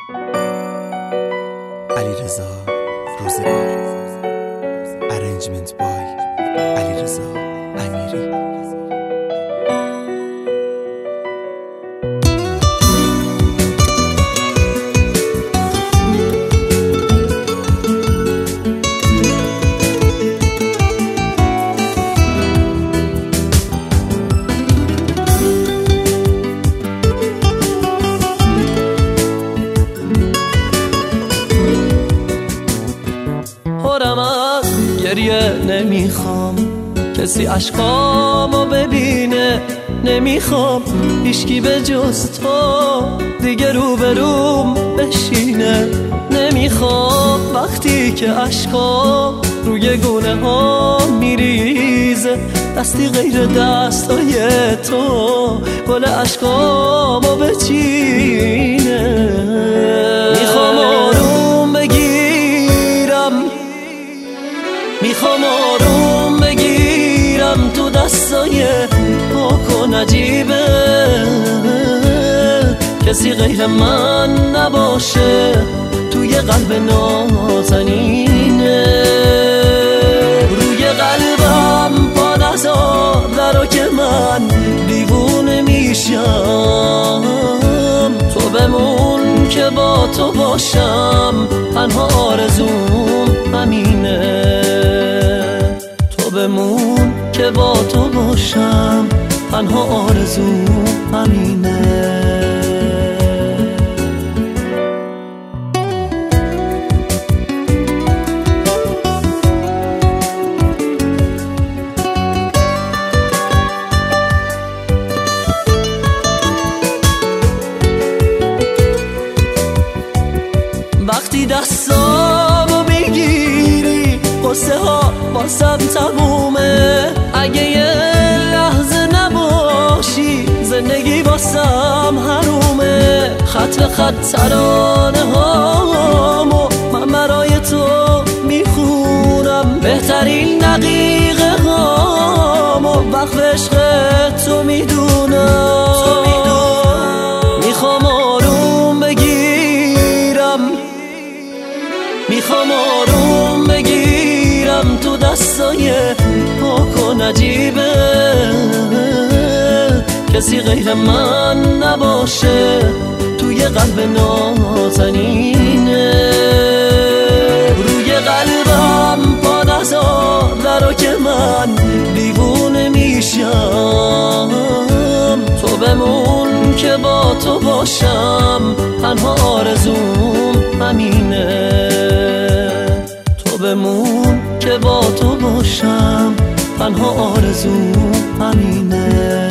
علیرضا روزگار. ارنجمنت بای علیرضا امیری. گریه نمیخوام کسی عشقامو ببینه، نمیخوام هیچکی به جز تو دیگه روبروم بشینه، نمیخوام وقتی که عشقام روی گونه ها میریزه دستی غیر دستای تو گل عشقامو بچینه. میخوام آروم بگیرم، میخوام آروم بگیرم تو دستای پاک و نجیبه، کسی غیر من نباشه توی قلب نازنینه. روی قلبم پا نذار درو که من دیوونه میشم، تو بمون که با تو باشم تنها آرزوم همینه، تو بمون که با تو باشم تنها آرزوم همینه. وقتی دستامو میگیری قصه ها واسم تمومه، اگه یه لحظه نباشی زندگی واسم حرومه. خط به خط ترانه هامو من برای تو میخونم، بهترین دقیقه هامو وقت عشق تو میدونم. میخوام آروم بگیرم، میخوام آروم بگیرم تو دستای پاک و نجیبه، کسی غیر من نباشه توی قلب نازنینه. روی قلبم پا نذار درو که من دیوونه میشم، تو بمون که با تو باشم تنها آرزوم همینه، تو بمون که با تو باشم تنها آرزوم همینه.